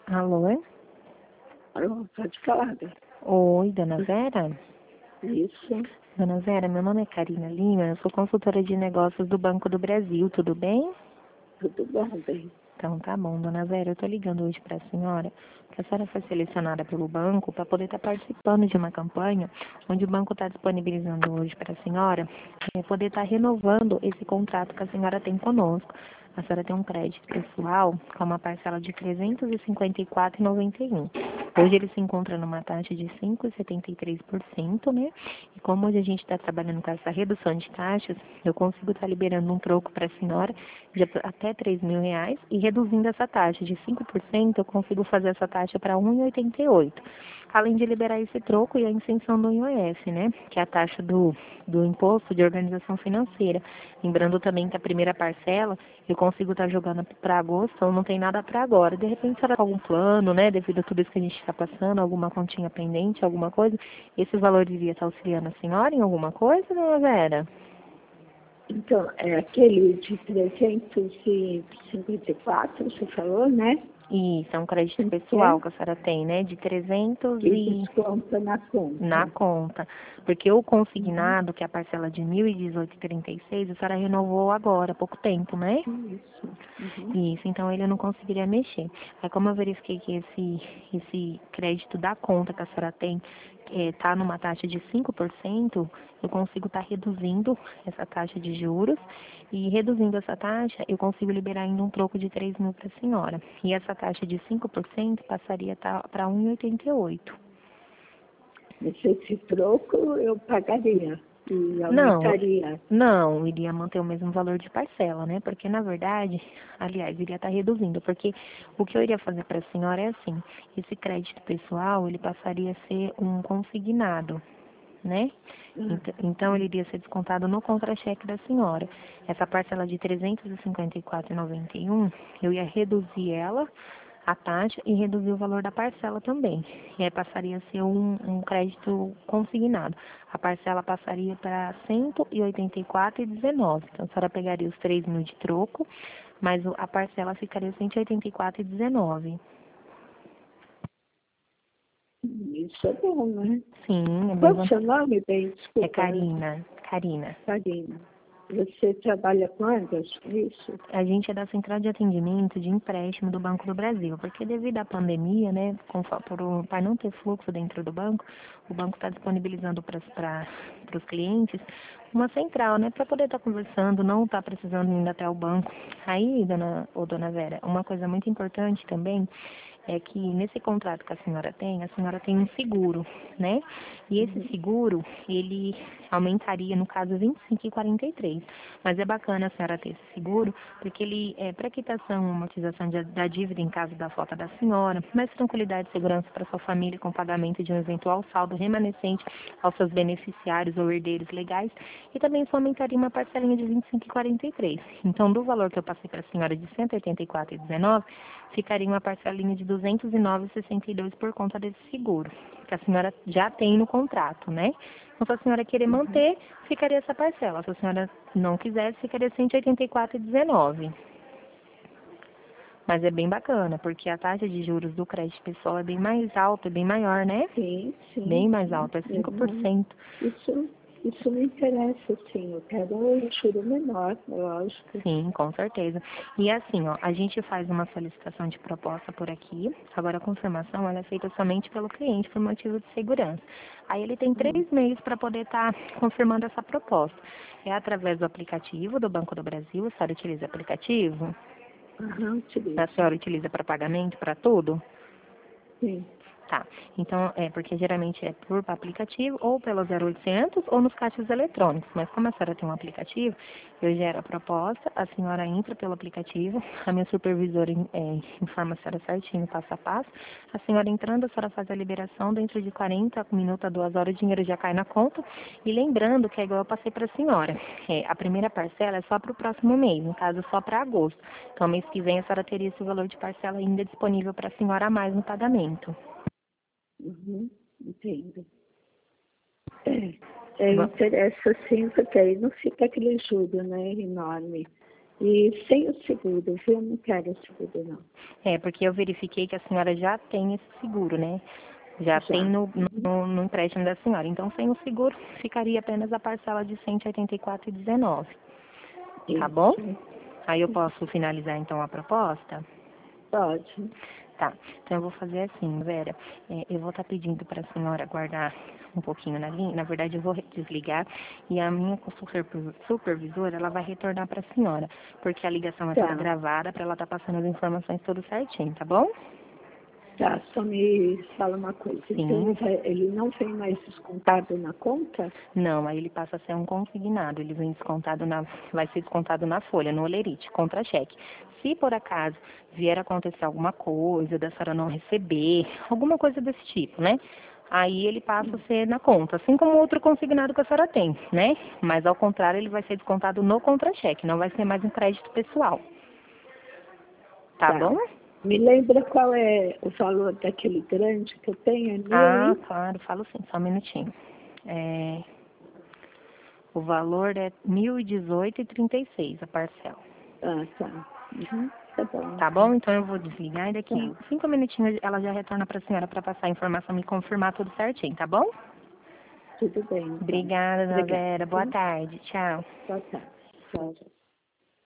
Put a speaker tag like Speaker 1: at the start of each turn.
Speaker 1: Alô?
Speaker 2: Alô, pode falar, Bê.
Speaker 1: Oi, dona Vera?
Speaker 2: Isso,
Speaker 1: Dona Vera, meu nome é Karina Lima, eu sou consultora de negócios do Banco do Brasil, tudo bem?
Speaker 2: tudo bom, bem.
Speaker 1: Então tá bom, dona Vera, eu tô ligando hoje para a senhora, que a senhora foi selecionada pelo banco para poder estar participando de uma campanha onde o banco está disponibilizando hoje para a senhora poder estar renovando esse contrato que a senhora tem conosco. A senhora tem um crédito pessoal com uma parcela de R$ 354,91. Hoje ele se encontra numa taxa de 5,73%, né? E como hoje a gente está trabalhando com essa redução de taxas, eu consigo estar liberando um troco para a senhora de até R$ 3.000 e reduzindo essa taxa de 5%, eu consigo fazer essa taxa para 1,88. Além de liberar esse troco e a isenção do IOF, né? Que é a taxa do Imposto de Organização Financeira. Lembrando também que a primeira parcela eu consigo estar jogando para agosto, então não tem nada para agora. De repente, será algum plano, né? Devido a tudo isso que a gente está passando, alguma continha pendente, alguma coisa, esse valor iria estar auxiliando a senhora em alguma coisa, dona Vera?
Speaker 2: Então, é aquele de 354, você falou, né?
Speaker 1: Isso, é um crédito
Speaker 2: Então,
Speaker 1: pessoal que a senhora tem, né? De 300
Speaker 2: que
Speaker 1: e
Speaker 2: desconta na
Speaker 1: na
Speaker 2: conta.
Speaker 1: conta. Porque o
Speaker 2: Uhum.
Speaker 1: consignado, que é a parcela de 1.018,36, a senhora renovou agora, há pouco tempo, né?
Speaker 2: Isso. Uhum.
Speaker 1: Isso, então ele não conseguiria mexer. Aí como eu verifiquei que esse crédito da conta que a senhora tem está numa taxa de 5%, eu consigo estar reduzindo essa taxa de juros e reduzindo essa taxa, eu consigo liberar ainda um troco de 3.000 para a senhora. E essa taxa de 5% passaria para 1,88.
Speaker 2: Mas esse troco eu pagaria e
Speaker 1: Não,
Speaker 2: aumentaria.
Speaker 1: não, iria manter o mesmo valor de parcela, né? Porque, na verdade, aliás, iria estar reduzindo, porque o que eu iria fazer para a senhora é assim, esse crédito pessoal, ele passaria a ser um consignado, né? Então, ele iria ser descontado no contra-cheque da senhora. Essa parcela de R$ 354,91, eu ia reduzir ela, a taxa, e reduzir o valor da parcela também. E aí passaria a ser um crédito consignado. A parcela passaria para 184,19. Então, a senhora pegaria os 3.000 de troco, mas a parcela ficaria 184,19.
Speaker 2: Isso é bom, né?
Speaker 1: Sim, é bem
Speaker 2: Qual é o seu
Speaker 1: vantajoso.
Speaker 2: nome, bem?
Speaker 1: É
Speaker 2: Desculpa,
Speaker 1: Karina. Karina.
Speaker 2: Karina. Você trabalha com Anderson, isso?
Speaker 1: A gente é da Central de Atendimento de Empréstimo do Banco do Brasil, porque devido à pandemia, né, para não ter fluxo dentro do banco, o banco está disponibilizando para os clientes uma central, né, para poder estar conversando, não estar precisando ir até o banco. Aí, dona Vera, uma coisa muito importante também é que nesse contrato que a senhora tem um seguro, né? E esse
Speaker 2: Uhum.
Speaker 1: seguro, ele aumentaria, no caso, 25,43. Mas é bacana a senhora ter esse seguro, porque ele é para quitação, amortização da dívida em caso da falta da senhora, mais tranquilidade e segurança para sua família com pagamento de um eventual saldo remanescente aos seus beneficiários ou herdeiros legais, e também só aumentaria uma parcelinha de 25,43. Então, do valor que eu passei para a senhora de 184,19, ficaria uma parcelinha de 209,62 por conta desse seguro, que a senhora já tem no contrato, né? Então, se a senhora querer manter, ficaria essa parcela. Se a senhora não quisesse, ficaria 184,19. Mas é bem bacana, porque a taxa de juros do crédito pessoal é bem mais alta, é bem maior, né?
Speaker 2: Sim, sim,
Speaker 1: Bem mais
Speaker 2: sim.
Speaker 1: alta, é
Speaker 2: É, não,
Speaker 1: 5%.
Speaker 2: isso me interessa, sim. Eu quero um juro menor, é lógico.
Speaker 1: Sim, com certeza. E assim, ó, a gente faz uma solicitação de proposta por aqui. Agora a confirmação ela é feita somente pelo cliente por motivo de segurança. Aí ele tem
Speaker 2: Hum.
Speaker 1: 3 meses para poder estar confirmando essa proposta. É através do aplicativo do Banco do Brasil. A senhora utiliza aplicativo?
Speaker 2: Aham,
Speaker 1: A
Speaker 2: utilizo.
Speaker 1: senhora utiliza para pagamento, para tudo?
Speaker 2: Sim.
Speaker 1: Tá. Então, porque geralmente é por aplicativo ou pelo 0800 ou nos caixas eletrônicos. Mas como a senhora tem um aplicativo, eu gero a proposta, a senhora entra pelo aplicativo, a minha supervisora informa a senhora certinho, passo a passo. A senhora entrando, a senhora faz a liberação, dentro de 40 minutos a 2 horas o dinheiro já cai na conta. E lembrando que é igual eu passei para a senhora, a primeira parcela é só para o próximo mês, no caso só para agosto. Então, mês que vem a senhora teria esse valor de parcela ainda disponível para a senhora a mais no pagamento.
Speaker 2: Uhum, entendo. É, interessa sim, porque aí não fica aquele juro, né, enorme. E sem o seguro, viu? Eu não quero o seguro, não.
Speaker 1: É, porque eu verifiquei que a senhora já tem esse seguro, né? Já tem
Speaker 2: Já.
Speaker 1: no empréstimo da senhora. Então, sem o seguro, ficaria apenas a parcela de R$ 184,19. Tá bom?
Speaker 2: Isso.
Speaker 1: Aí eu posso finalizar, então, a proposta?
Speaker 2: Pode.
Speaker 1: Tá. Então, eu vou fazer assim, Vera. Eu vou estar pedindo para a senhora guardar um pouquinho na linha. Na verdade, eu vou desligar e a minha supervisora, ela vai retornar para a senhora. Porque a ligação é toda
Speaker 2: Tá.
Speaker 1: gravada para ela estar passando as informações tudo certinho, tá bom?
Speaker 2: Tá, só me fala uma coisa. Então,
Speaker 1: Sim.
Speaker 2: ele não vem mais descontado na conta?
Speaker 1: Não, aí ele passa a ser um consignado. Ele vem descontado vai ser descontado na folha, no olerite, contra-cheque. Se por acaso vier acontecer alguma coisa, da senhora não receber, alguma coisa desse tipo, né? Aí ele passa a ser na conta, assim como o outro consignado que a senhora tem, né? Mas ao contrário, ele vai ser descontado no contra-cheque, não vai ser mais um crédito pessoal. Tá
Speaker 2: Tá.
Speaker 1: bom?
Speaker 2: Me lembra qual é o valor daquele grande que eu tenho? É mil
Speaker 1: Ah,
Speaker 2: e...
Speaker 1: claro, falo sim, só um minutinho. O valor é 1.018,36 a parcela.
Speaker 2: Ah, tá. Uhum. Tá bom,
Speaker 1: Tá bom?
Speaker 2: então.
Speaker 1: Então eu vou desligar e daqui
Speaker 2: Tá.
Speaker 1: 5 minutinhos ela já retorna para a senhora para passar a informação e confirmar tudo certinho, tá bom?
Speaker 2: Tudo bem, então.
Speaker 1: Obrigada, dona
Speaker 2: Obrigada.
Speaker 1: Vera. Boa
Speaker 2: Viu?
Speaker 1: tarde. Tchau.
Speaker 2: Boa tarde. Tchau.